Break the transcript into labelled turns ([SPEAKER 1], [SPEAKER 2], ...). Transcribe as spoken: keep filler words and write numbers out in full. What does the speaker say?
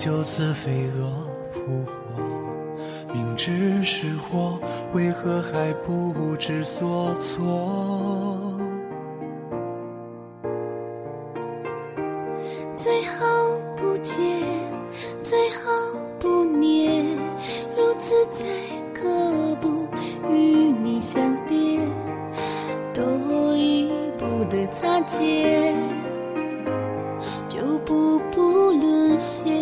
[SPEAKER 1] 就此飞蛾扑火，明知是祸，为何还不知所措？
[SPEAKER 2] 最好不见，最好不念，如此才可不与你相恋，多一步的擦肩，就步步沦陷。